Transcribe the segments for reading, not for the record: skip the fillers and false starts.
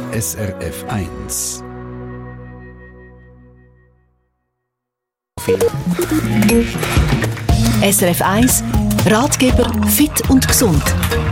SRF 1. SRF 1 Ratgeber fit und gesund.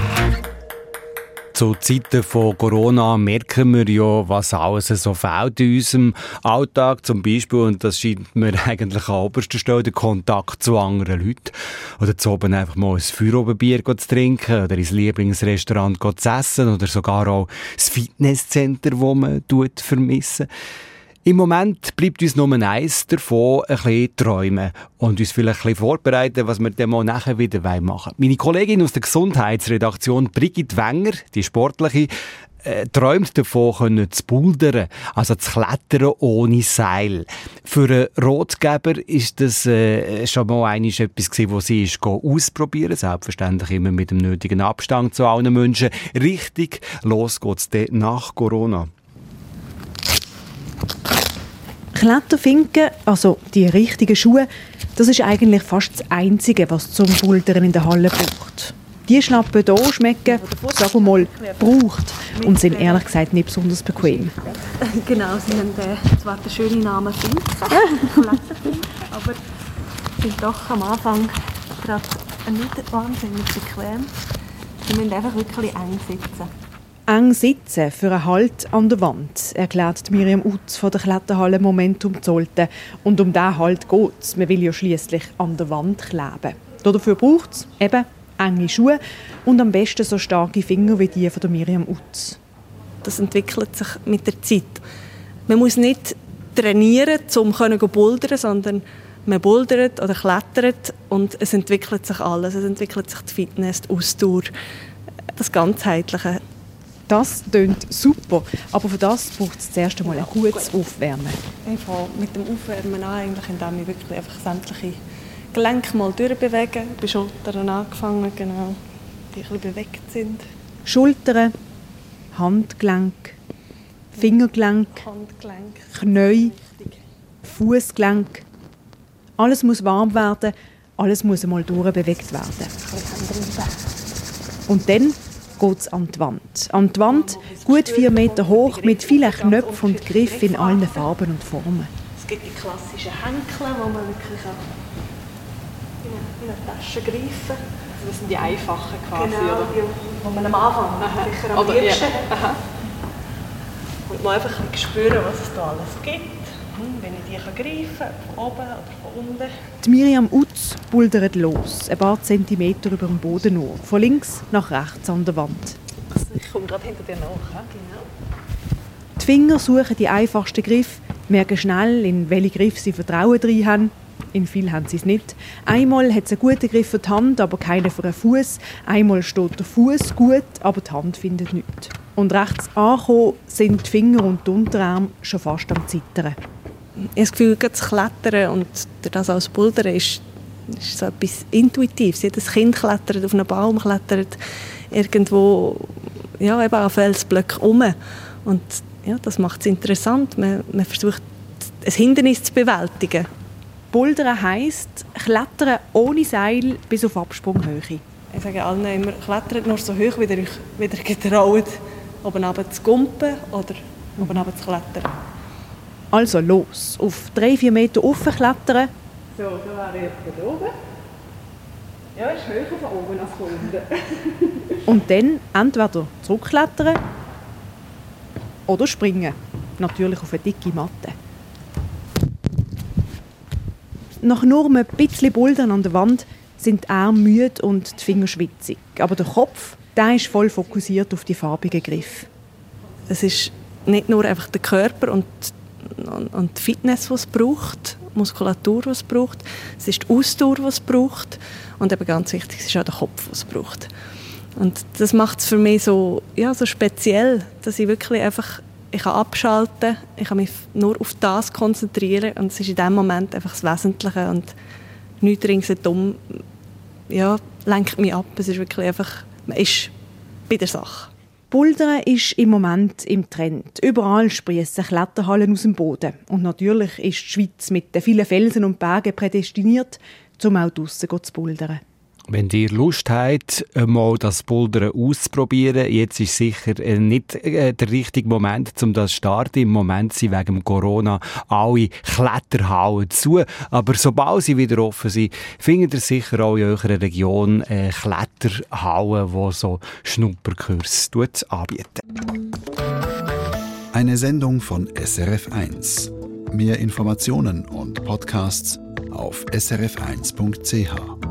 Zu Zeiten von Corona merken wir ja, was alles so fehlt in unserem Alltag. Zum Beispiel, und das scheint mir eigentlich an oberster Stelle, der Kontakt zu anderen Leuten. Oder zu oben einfach mal ein Feierabendbier zu trinken oder ins Lieblingsrestaurant zu essen oder sogar auch das Fitnesscenter, das man vermissen. Im Moment bleibt uns nur eins davon, ein bisschen träumen und uns vielleicht ein bisschen vorbereiten, was wir dann mal nachher wieder machen wollen. Meine Kollegin aus der Gesundheitsredaktion, Brigitte Wenger, die Sportliche, träumt davon, zu bouldern, also zu klettern ohne Seil. Für einen Ratgeber ist das schon mal etwas gewesen, was sie ausprobieren. Selbstverständlich immer mit dem nötigen Abstand zu allen Menschen. Richtig, los geht's dann nach Corona. Kletterfinken, also die richtigen Schuhe, das ist eigentlich fast das Einzige, was zum Bouldern in der Halle braucht. Die schnappen hier schmecken, sagen wir mal, braucht und sind ehrlich gesagt nicht besonders bequem. Genau, sie haben zwar den schönen Namen Finken, aber sind doch am Anfang gerade nicht wahnsinnig bequem. Sie müssen einfach wirklich eng sitzen. Eng sitzen für einen Halt an der Wand, erklärt Miriam Utz von der Kletterhalle Momentum Zolten. Und um diesen Halt geht es. Man will ja schliesslich an der Wand kleben. Dafür braucht es eben enge Schuhe und am besten so starke Finger wie die von der Miriam Utz. Das entwickelt sich mit der Zeit. Man muss nicht trainieren, um zu bouldern, sondern man bouldert oder klettert und es entwickelt sich alles. Es entwickelt sich die Fitness, die Ausdauer, das Ganzheitliche. Das klingt super, aber für das braucht es zuerst einmal ein gutes Aufwärmen. Ich fange mit dem Aufwärmen an, indem ich wirklich einfach sämtliche Gelenke mal durchbewege. Bei Schultern angefangen, genau, die ein bisschen bewegt sind. Schultern, Handgelenk, Fingergelenk, Knie, Fußgelenk. Alles muss warm werden, alles muss einmal durchbewegt werden. Und dann geht es an die Wand. An die Wand, gut 4 Meter hoch, mit vielen Knöpfen und Griffen in allen Farben und Formen. Es gibt die klassischen Henkel, wo man wirklich in eine Tasche greifen kann. Das sind die einfachen quasi, genau, oder? Die man am Anfang sicher am liebsten. Ja. Und man einfach spüren, was es da alles gibt. Wenn ich die greifen kann, von oben oder von unten. Die Miriam Utz bouldert los, ein paar Zentimeter über dem Boden nur, von links nach rechts an der Wand. Also ich komme gerade hinter dir nach. Genau. Die Finger suchen die einfachsten Griffe, merken schnell, in welche Griffe sie Vertrauen drin haben. In viel haben sie es nicht. Einmal hat es einen guten Griff für die Hand, aber keinen für den Fuß. Einmal steht der Fuß gut, aber die Hand findet nichts. Und rechts angekommen sind die Finger und die Unterarme schon fast am Zittern. Ich habe das Gefühl, das Klettern und das als Bouldern ist so etwas Intuitives. Jedes Kind klettert auf einen Baum, klettert irgendwo ja, eben an Felsblöcken rum. Und ja, das macht es interessant. Man versucht, ein Hindernis zu bewältigen. Bouldern heisst Klettern ohne Seil bis auf Absprunghöhe. Ich sage allen immer, klettert nur so hoch, wie ihr euch wieder getraut, oben runter zu gumpen oder oben runter zu klettern. Also los, auf 3-4 Meter raufklettern. So, da wäre ich von oben. Ja, ist höher von oben als von unten. Und dann entweder zurückklettern oder springen. Natürlich auf eine dicke Matte. Nach nur ein bisschen Bouldern an der Wand sind die Arme müde und die Finger schwitzig. Aber der Kopf, der ist voll fokussiert auf die farbigen Griffe. Es ist nicht nur einfach der Körper und die Fitness, die es braucht, die Muskulatur, die es braucht. Es ist die Ausdauer, die es braucht. Und eben ganz wichtig, es ist auch der Kopf, den es braucht. Und das macht es für mich so, ja, so speziell, dass ich wirklich einfach ich kann abschalten, ich kann mich nur auf das konzentrieren und es ist in diesem Moment einfach das Wesentliche und nichts ringsherum lenkt mich ab. Es ist wirklich einfach, man ist bei der Sache. Bouldern ist im Moment im Trend. Überall sprießen Kletterhallen aus dem Boden. Und natürlich ist die Schweiz mit den vielen Felsen und Bergen prädestiniert, um auch draussen zu bouldern. Wenn ihr Lust habt, mal das Bouldern auszuprobieren, jetzt ist sicher nicht der richtige Moment, um das zu starten. Im Moment sind wegen Corona alle Kletterhallen zu. Aber sobald sie wieder offen sind, findet ihr sicher auch in eurer Region Kletterhallen, die so Schnupperkurs anbieten. Eine Sendung von SRF1. Mehr Informationen und Podcasts auf srf1.ch.